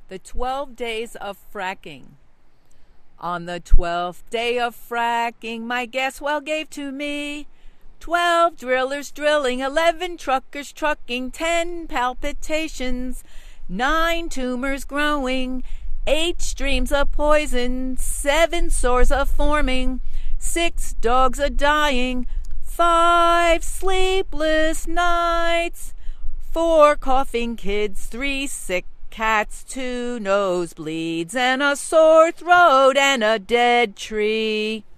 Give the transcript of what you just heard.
The 12 Days of Fracking. On the 12th day of fracking, my gas well gave to me 12 drillers drilling, 11 truckers trucking, 10 palpitations, 9 tumors growing, 8 streams of poison, 7 sores a forming, 6 dogs a dying, 5 sleepless nights, 4 coughing kids, 3 sick cats, 2 nosebleeds, and a sore throat, and a dead tree.